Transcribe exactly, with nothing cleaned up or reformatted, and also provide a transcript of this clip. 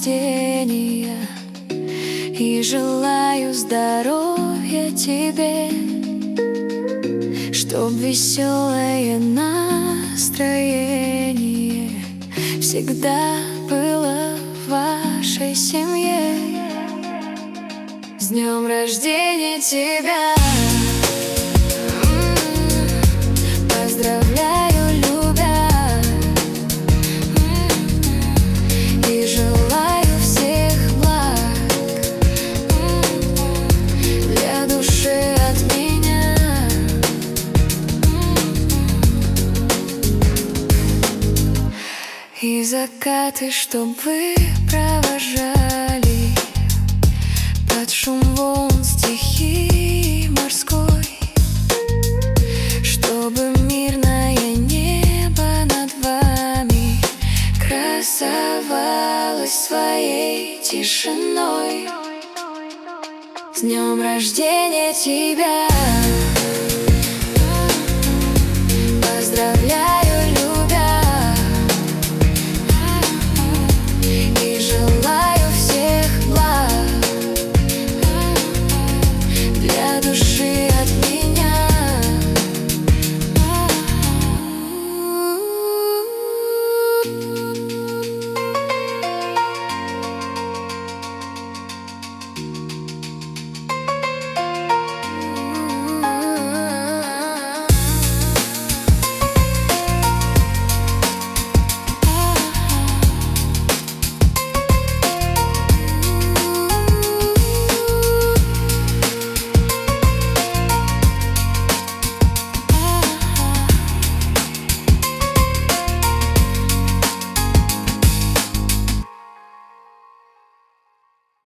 рождения и желаю здоровья тебе, чтоб веселое настроение всегда было в вашей семье. С днем рождения тебя! Поздравляю, любя, и желаю всех благ для души от меня. И закаты, чтоб вы провожали под шум волн стихии морской, чтобы мирное небо над вами красовалось своей тишиной. С днем рождения тебя!